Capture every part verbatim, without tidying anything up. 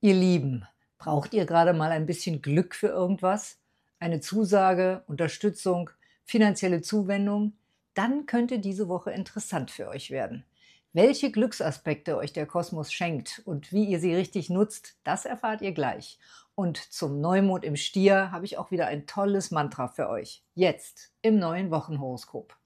Ihr Lieben, braucht ihr gerade mal ein bisschen Glück für irgendwas? Eine Zusage, Unterstützung, finanzielle Zuwendung? Dann könnte diese Woche interessant für euch werden. Welche Glücksaspekte euch der Kosmos schenkt und wie ihr sie richtig nutzt, das erfahrt ihr gleich. Und zum Neumond im Stier habe ich auch wieder ein tolles Mantra für euch. Jetzt im neuen Wochenhoroskop.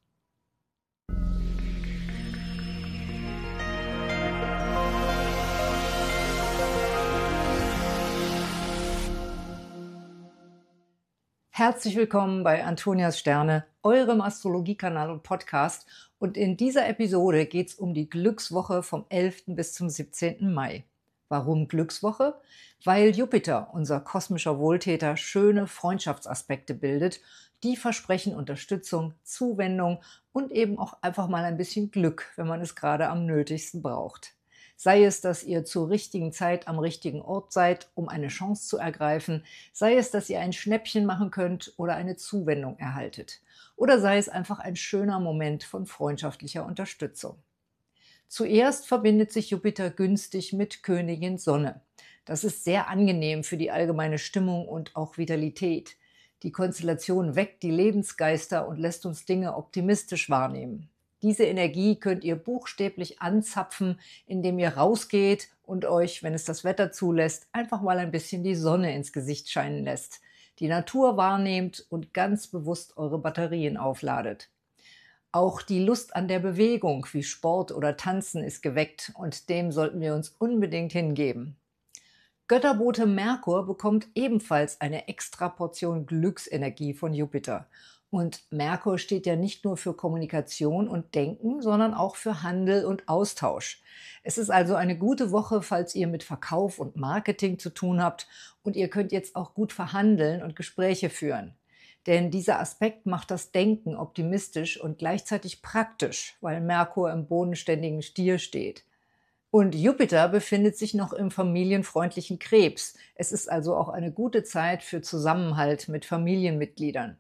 Herzlich willkommen bei Antonias Sterne, eurem Astrologiekanal und Podcast. Und in dieser Episode geht es um die Glückswoche vom elften bis zum siebzehnten Mai. Warum Glückswoche? Weil Jupiter, unser kosmischer Wohltäter, schöne Freundschaftsaspekte bildet, die versprechen Unterstützung, Zuwendung und eben auch einfach mal ein bisschen Glück, wenn man es gerade am nötigsten braucht. Sei es, dass ihr zur richtigen Zeit am richtigen Ort seid, um eine Chance zu ergreifen, sei es, dass ihr ein Schnäppchen machen könnt oder eine Zuwendung erhaltet. Oder sei es einfach ein schöner Moment von freundschaftlicher Unterstützung. Zuerst verbindet sich Jupiter günstig mit Königin Sonne. Das ist sehr angenehm für die allgemeine Stimmung und auch Vitalität. Die Konstellation weckt die Lebensgeister und lässt uns Dinge optimistisch wahrnehmen. Diese Energie könnt ihr buchstäblich anzapfen, indem ihr rausgeht und euch, wenn es das Wetter zulässt, einfach mal ein bisschen die Sonne ins Gesicht scheinen lässt, die Natur wahrnehmt und ganz bewusst eure Batterien aufladet. Auch die Lust an der Bewegung wie Sport oder Tanzen ist geweckt und dem sollten wir uns unbedingt hingeben. Götterbote Merkur bekommt ebenfalls eine extra Portion Glücksenergie von Jupiter. Und Merkur steht ja nicht nur für Kommunikation und Denken, sondern auch für Handel und Austausch. Es ist also eine gute Woche, falls ihr mit Verkauf und Marketing zu tun habt, und ihr könnt jetzt auch gut verhandeln und Gespräche führen. Denn dieser Aspekt macht das Denken optimistisch und gleichzeitig praktisch, weil Merkur im bodenständigen Stier steht. Und Jupiter befindet sich noch im familienfreundlichen Krebs. Es ist also auch eine gute Zeit für Zusammenhalt mit Familienmitgliedern.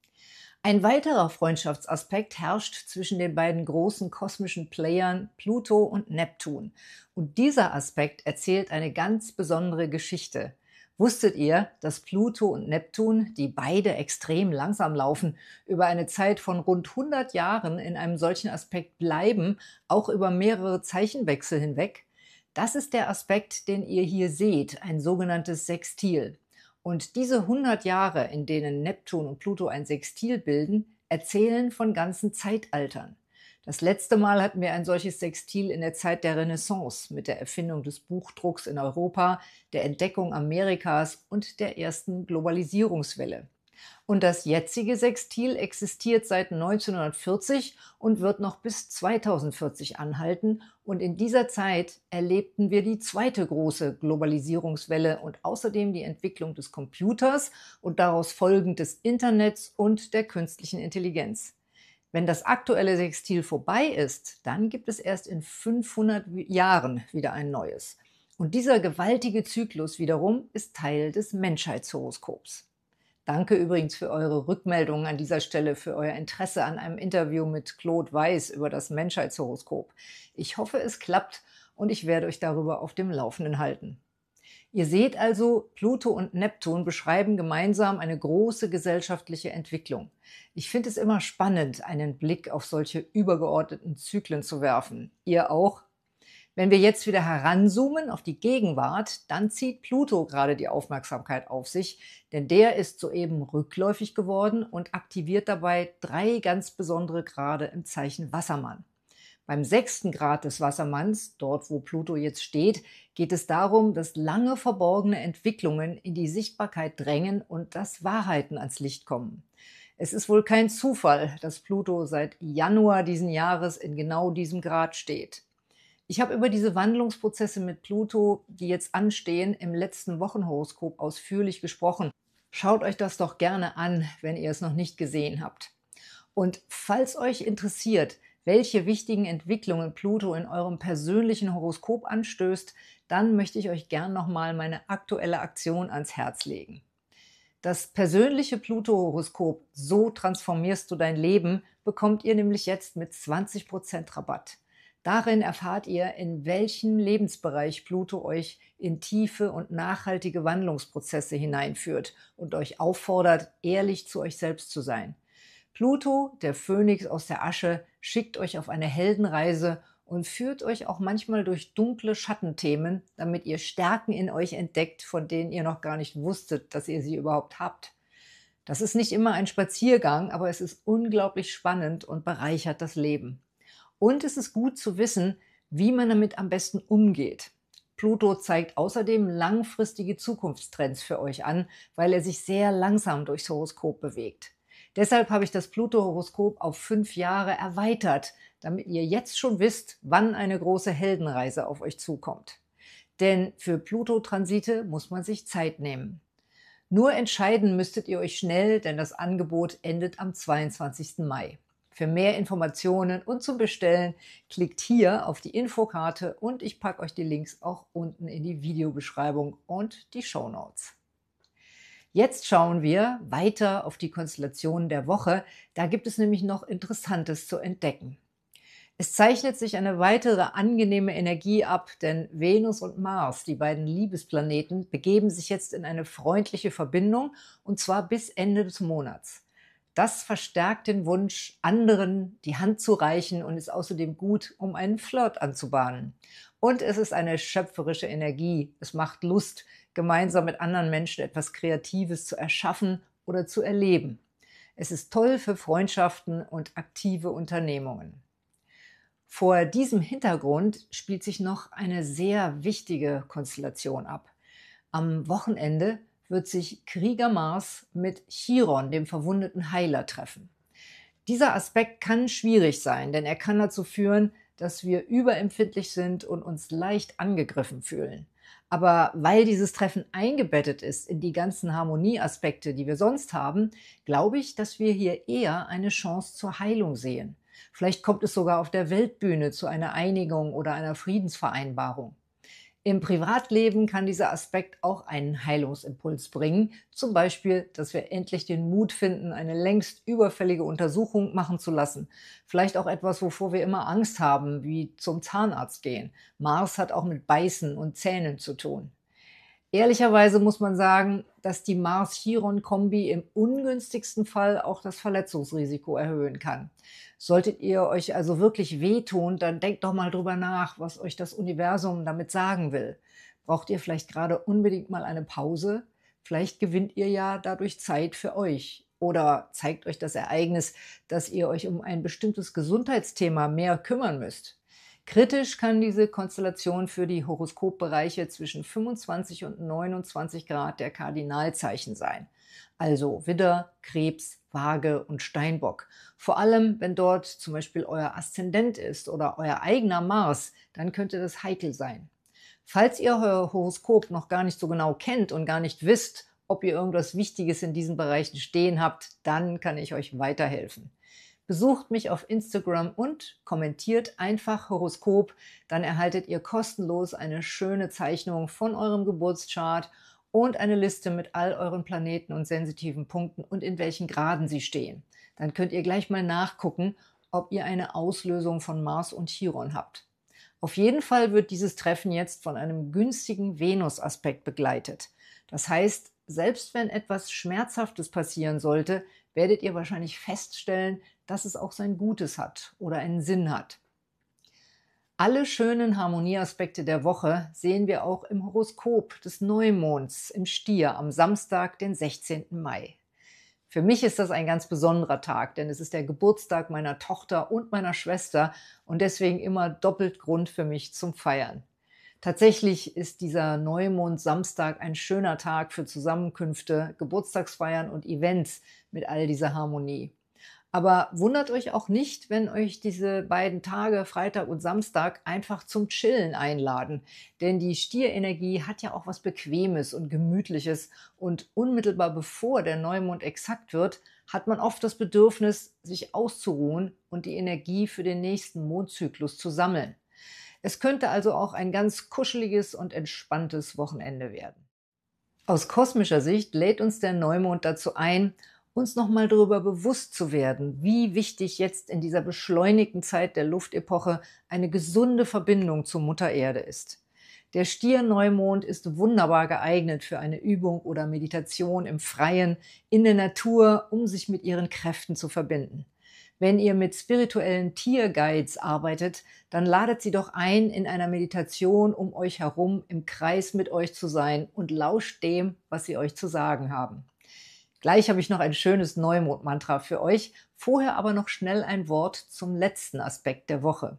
Ein weiterer Freundschaftsaspekt herrscht zwischen den beiden großen kosmischen Playern Pluto und Neptun. Und dieser Aspekt erzählt eine ganz besondere Geschichte. Wusstet ihr, dass Pluto und Neptun, die beide extrem langsam laufen, über eine Zeit von rund hundert Jahren in einem solchen Aspekt bleiben, auch über mehrere Zeichenwechsel hinweg? Das ist der Aspekt, den ihr hier seht, ein sogenanntes Sextil. Und diese hundert Jahre, in denen Neptun und Pluto ein Sextil bilden, erzählen von ganzen Zeitaltern. Das letzte Mal hatten wir ein solches Sextil in der Zeit der Renaissance mit der Erfindung des Buchdrucks in Europa, der Entdeckung Amerikas und der ersten Globalisierungswelle. Und das jetzige Sextil existiert seit neunzehnhundertvierzig und wird noch bis zweitausendvierzig anhalten. Und in dieser Zeit erlebten wir die zweite große Globalisierungswelle und außerdem die Entwicklung des Computers und daraus folgend des Internets und der künstlichen Intelligenz. Wenn das aktuelle Sextil vorbei ist, dann gibt es erst in fünfhundert Jahren wieder ein neues. Und dieser gewaltige Zyklus wiederum ist Teil des Menschheitshoroskops. Danke übrigens für eure Rückmeldungen an dieser Stelle, für euer Interesse an einem Interview mit Claude Weiss über das Menschheitshoroskop. Ich hoffe, es klappt und ich werde euch darüber auf dem Laufenden halten. Ihr seht also, Pluto und Neptun beschreiben gemeinsam eine große gesellschaftliche Entwicklung. Ich finde es immer spannend, einen Blick auf solche übergeordneten Zyklen zu werfen. Ihr auch? Wenn wir jetzt wieder heranzoomen auf die Gegenwart, dann zieht Pluto gerade die Aufmerksamkeit auf sich, denn der ist soeben rückläufig geworden und aktiviert dabei drei ganz besondere Grade im Zeichen Wassermann. Beim sechsten Grad des Wassermanns, dort wo Pluto jetzt steht, geht es darum, dass lange verborgene Entwicklungen in die Sichtbarkeit drängen und dass Wahrheiten ans Licht kommen. Es ist wohl kein Zufall, dass Pluto seit Januar diesen Jahres in genau diesem Grad steht. Ich habe über diese Wandlungsprozesse mit Pluto, die jetzt anstehen, im letzten Wochenhoroskop ausführlich gesprochen. Schaut euch das doch gerne an, wenn ihr es noch nicht gesehen habt. Und falls euch interessiert, welche wichtigen Entwicklungen Pluto in eurem persönlichen Horoskop anstößt, dann möchte ich euch gern nochmal meine aktuelle Aktion ans Herz legen. Das persönliche Pluto-Horoskop „So transformierst du dein Leben" bekommt ihr nämlich jetzt mit zwanzig Prozent Rabatt. Darin erfahrt ihr, in welchem Lebensbereich Pluto euch in tiefe und nachhaltige Wandlungsprozesse hineinführt und euch auffordert, ehrlich zu euch selbst zu sein. Pluto, der Phönix aus der Asche, schickt euch auf eine Heldenreise und führt euch auch manchmal durch dunkle Schattenthemen, damit ihr Stärken in euch entdeckt, von denen ihr noch gar nicht wusstet, dass ihr sie überhaupt habt. Das ist nicht immer ein Spaziergang, aber es ist unglaublich spannend und bereichert das Leben. Und es ist gut zu wissen, wie man damit am besten umgeht. Pluto zeigt außerdem langfristige Zukunftstrends für euch an, weil er sich sehr langsam durchs Horoskop bewegt. Deshalb habe ich das Pluto-Horoskop auf fünf Jahre erweitert, damit ihr jetzt schon wisst, wann eine große Heldenreise auf euch zukommt. Denn für Pluto-Transite muss man sich Zeit nehmen. Nur entscheiden müsstet ihr euch schnell, denn das Angebot endet am zweiundzwanzigsten Mai. Für mehr Informationen und zum Bestellen klickt hier auf die Infokarte und ich packe euch die Links auch unten in die Videobeschreibung und die Shownotes. Jetzt schauen wir weiter auf die Konstellationen der Woche. Da gibt es nämlich noch Interessantes zu entdecken. Es zeichnet sich eine weitere angenehme Energie ab, denn Venus und Mars, die beiden Liebesplaneten, begeben sich jetzt in eine freundliche Verbindung und zwar bis Ende des Monats. Das verstärkt den Wunsch, anderen die Hand zu reichen und ist außerdem gut, um einen Flirt anzubahnen. Und es ist eine schöpferische Energie. Es macht Lust, gemeinsam mit anderen Menschen etwas Kreatives zu erschaffen oder zu erleben. Es ist toll für Freundschaften und aktive Unternehmungen. Vor diesem Hintergrund spielt sich noch eine sehr wichtige Konstellation ab. Am Wochenende wird sich Krieger Mars mit Chiron, dem verwundeten Heiler, treffen. Dieser Aspekt kann schwierig sein, denn er kann dazu führen, dass wir überempfindlich sind und uns leicht angegriffen fühlen. Aber weil dieses Treffen eingebettet ist in die ganzen Harmonieaspekte, die wir sonst haben, glaube ich, dass wir hier eher eine Chance zur Heilung sehen. Vielleicht kommt es sogar auf der Weltbühne zu einer Einigung oder einer Friedensvereinbarung. Im Privatleben kann dieser Aspekt auch einen Heilungsimpuls bringen, zum Beispiel, dass wir endlich den Mut finden, eine längst überfällige Untersuchung machen zu lassen. Vielleicht auch etwas, wovor wir immer Angst haben, wie zum Zahnarzt gehen. Mars hat auch mit Beißen und Zähnen zu tun. Ehrlicherweise muss man sagen, dass die Mars-Chiron-Kombi im ungünstigsten Fall auch das Verletzungsrisiko erhöhen kann. Solltet ihr euch also wirklich wehtun, dann denkt doch mal drüber nach, was euch das Universum damit sagen will. Braucht ihr vielleicht gerade unbedingt mal eine Pause? Vielleicht gewinnt ihr ja dadurch Zeit für euch. Oder zeigt euch das Ereignis, dass ihr euch um ein bestimmtes Gesundheitsthema mehr kümmern müsst. Kritisch kann diese Konstellation für die Horoskopbereiche zwischen fünfundzwanzig und neunundzwanzig Grad der Kardinalzeichen sein. Also Widder, Krebs, Waage und Steinbock. Vor allem, wenn dort zum Beispiel euer Aszendent ist oder euer eigener Mars, dann könnte das heikel sein. Falls ihr euer Horoskop noch gar nicht so genau kennt und gar nicht wisst, ob ihr irgendwas Wichtiges in diesen Bereichen stehen habt, dann kann ich euch weiterhelfen. Besucht mich auf Instagram und kommentiert einfach Horoskop, dann erhaltet ihr kostenlos eine schöne Zeichnung von eurem Geburtschart und eine Liste mit all euren Planeten und sensitiven Punkten und in welchen Graden sie stehen. Dann könnt ihr gleich mal nachgucken, ob ihr eine Auslösung von Mars und Chiron habt. Auf jeden Fall wird dieses Treffen jetzt von einem günstigen Venus-Aspekt begleitet. Das heißt, selbst wenn etwas Schmerzhaftes passieren sollte, werdet ihr wahrscheinlich feststellen, dass es auch sein Gutes hat oder einen Sinn hat. Alle schönen Harmonieaspekte der Woche sehen wir auch im Horoskop des Neumonds im Stier am Samstag, den sechzehnten Mai. Für mich ist das ein ganz besonderer Tag, denn es ist der Geburtstag meiner Tochter und meiner Schwester und deswegen immer doppelt Grund für mich zum Feiern. Tatsächlich ist dieser Neumond-Samstag ein schöner Tag für Zusammenkünfte, Geburtstagsfeiern und Events mit all dieser Harmonie. Aber wundert euch auch nicht, wenn euch diese beiden Tage, Freitag und Samstag, einfach zum Chillen einladen. Denn die Stierenergie hat ja auch was Bequemes und Gemütliches und unmittelbar bevor der Neumond exakt wird, hat man oft das Bedürfnis, sich auszuruhen und die Energie für den nächsten Mondzyklus zu sammeln. Es könnte also auch ein ganz kuscheliges und entspanntes Wochenende werden. Aus kosmischer Sicht lädt uns der Neumond dazu ein, uns nochmal darüber bewusst zu werden, wie wichtig jetzt in dieser beschleunigten Zeit der Luftepoche eine gesunde Verbindung zur Mutter Erde ist. Der Stier-Neumond ist wunderbar geeignet für eine Übung oder Meditation im Freien, in der Natur, um sich mit ihren Kräften zu verbinden. Wenn ihr mit spirituellen Tierguides arbeitet, dann ladet sie doch ein, in einer Meditation um euch herum im Kreis mit euch zu sein und lauscht dem, was sie euch zu sagen haben. Gleich habe ich noch ein schönes Neumond-Mantra für euch, vorher aber noch schnell ein Wort zum letzten Aspekt der Woche.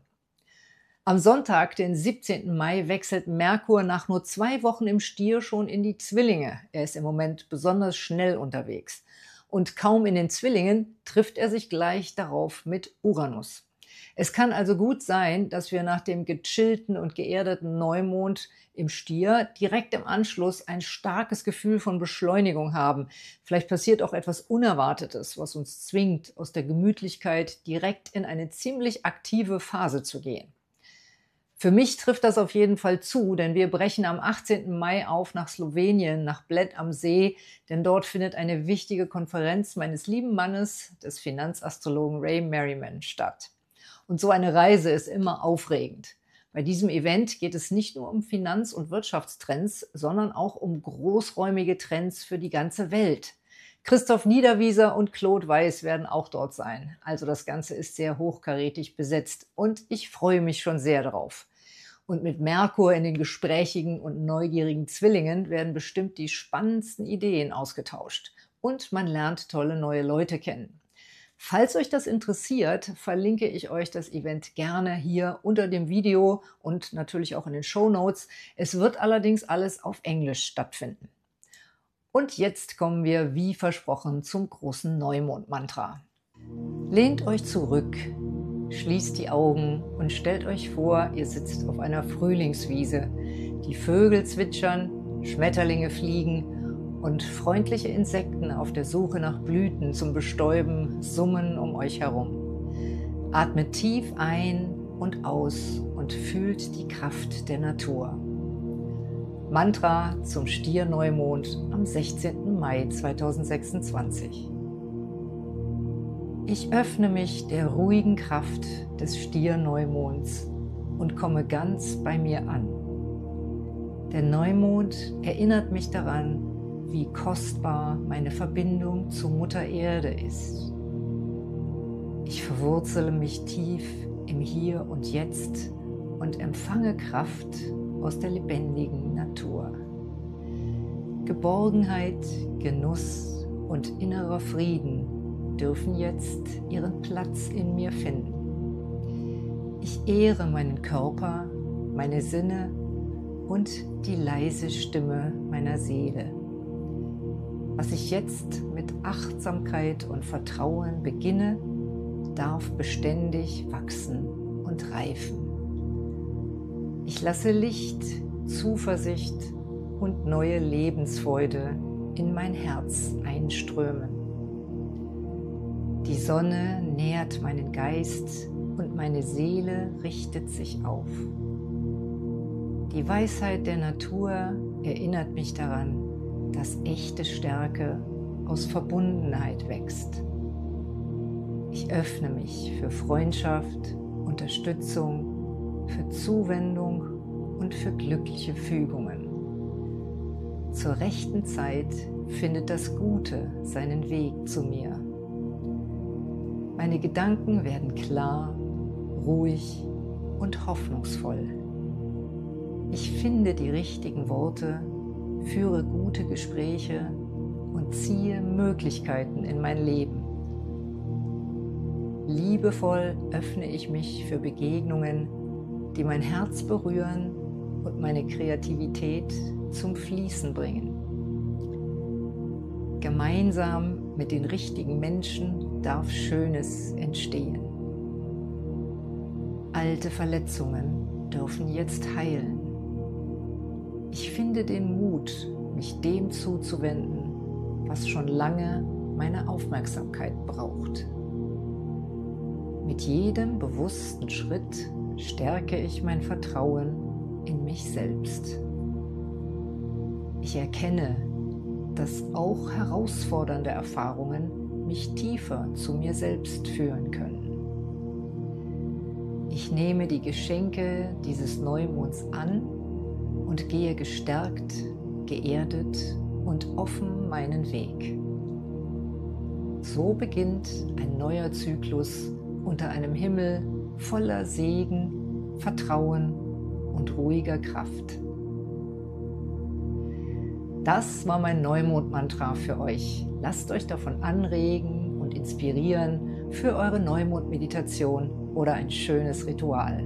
Am Sonntag, den siebzehnten Mai, wechselt Merkur nach nur zwei Wochen im Stier schon in die Zwillinge. Er ist im Moment besonders schnell unterwegs. Und kaum in den Zwillingen trifft er sich gleich darauf mit Uranus. Es kann also gut sein, dass wir nach dem gechillten und geerdeten Neumond im Stier direkt im Anschluss ein starkes Gefühl von Beschleunigung haben. Vielleicht passiert auch etwas Unerwartetes, was uns zwingt, aus der Gemütlichkeit direkt in eine ziemlich aktive Phase zu gehen. Für mich trifft das auf jeden Fall zu, denn wir brechen am achtzehnten Mai auf nach Slowenien, nach Bled am See, denn dort findet eine wichtige Konferenz meines lieben Mannes, des Finanzastrologen Ray Merriman, statt. Und so eine Reise ist immer aufregend. Bei diesem Event geht es nicht nur um Finanz- und Wirtschaftstrends, sondern auch um großräumige Trends für die ganze Welt. Christoph Niederwieser und Claude Weiss werden auch dort sein. Also das Ganze ist sehr hochkarätig besetzt und ich freue mich schon sehr darauf. Und mit Merkur in den gesprächigen und neugierigen Zwillingen werden bestimmt die spannendsten Ideen ausgetauscht. Und man lernt tolle neue Leute kennen. Falls euch das interessiert, verlinke ich euch das Event gerne hier unter dem Video und natürlich auch in den Shownotes. Es wird allerdings alles auf Englisch stattfinden. Und jetzt kommen wir, wie versprochen, zum großen Neumond-Mantra. Lehnt euch zurück, schließt die Augen und stellt euch vor, ihr sitzt auf einer Frühlingswiese. Die Vögel zwitschern, Schmetterlinge fliegen und freundliche Insekten auf der Suche nach Blüten zum Bestäuben summen um euch herum. Atmet tief ein und aus und fühlt die Kraft der Natur. Mantra zum Stier-Neumond am sechzehnten Mai zweitausendsechsundzwanzig. Ich öffne mich der ruhigen Kraft des Stier-Neumonds und komme ganz bei mir an. Der Neumond erinnert mich daran, wie kostbar meine Verbindung zur Mutter Erde ist. Ich verwurzele mich tief im Hier und Jetzt und empfange Kraft aus der lebendigen Natur. Geborgenheit, Genuss und innerer Frieden dürfen jetzt ihren Platz in mir finden. Ich ehre meinen Körper, meine Sinne und die leise Stimme meiner Seele. Was ich jetzt mit Achtsamkeit und Vertrauen beginne, darf beständig wachsen und reifen. Ich lasse Licht, Zuversicht und neue Lebensfreude in mein Herz einströmen. Die Sonne nährt meinen Geist und meine Seele richtet sich auf. Die Weisheit der Natur erinnert mich daran, dass echte Stärke aus Verbundenheit wächst. Ich öffne mich für Freundschaft, Unterstützung, für Zuwendung und für glückliche Fügungen. Zur rechten Zeit findet das Gute seinen Weg zu mir. Meine Gedanken werden klar, ruhig und hoffnungsvoll. Ich finde die richtigen Worte, führe gute Gespräche und ziehe Möglichkeiten in mein Leben. Liebevoll öffne ich mich für Begegnungen, die mein Herz berühren und meine Kreativität zum Fließen bringen. Gemeinsam mit den richtigen Menschen darf Schönes entstehen. Alte Verletzungen dürfen jetzt heilen. Ich finde den Mut, mich dem zuzuwenden, was schon lange meine Aufmerksamkeit braucht. Mit jedem bewussten Schritt stärke ich mein Vertrauen in mich selbst. Ich erkenne, dass auch herausfordernde Erfahrungen mich tiefer zu mir selbst führen können. Ich nehme die Geschenke dieses Neumonds an und gehe gestärkt, geerdet und offen meinen Weg. So beginnt ein neuer Zyklus unter einem Himmel voller Segen, Vertrauen und ruhiger Kraft. Das war mein Neumond-Mantra für euch. Lasst euch davon anregen und inspirieren für eure Neumond-Meditation oder ein schönes Ritual.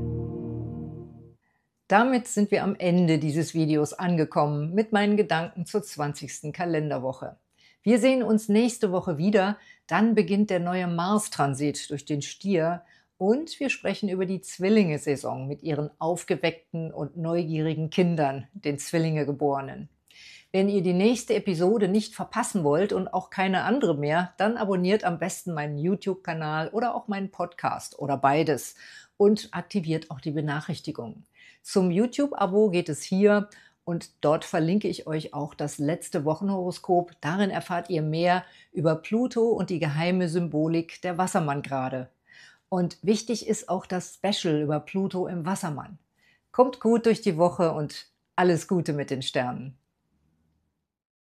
Damit sind wir am Ende dieses Videos angekommen mit meinen Gedanken zur zwanzigsten Kalenderwoche. Wir sehen uns nächste Woche wieder, dann beginnt der neue Mars-Transit durch den Stier und wir sprechen über die Zwillinge-Saison mit ihren aufgeweckten und neugierigen Kindern, den Zwillinge-Geborenen. Wenn ihr die nächste Episode nicht verpassen wollt und auch keine andere mehr, dann abonniert am besten meinen YouTube-Kanal oder auch meinen Podcast oder beides und aktiviert auch die Benachrichtigungen. Zum YouTube-Abo geht es hier und dort verlinke ich euch auch das letzte Wochenhoroskop. Darin erfahrt ihr mehr über Pluto und die geheime Symbolik der Wassermanngrade. Und wichtig ist auch das Special über Pluto im Wassermann. Kommt gut durch die Woche und alles Gute mit den Sternen.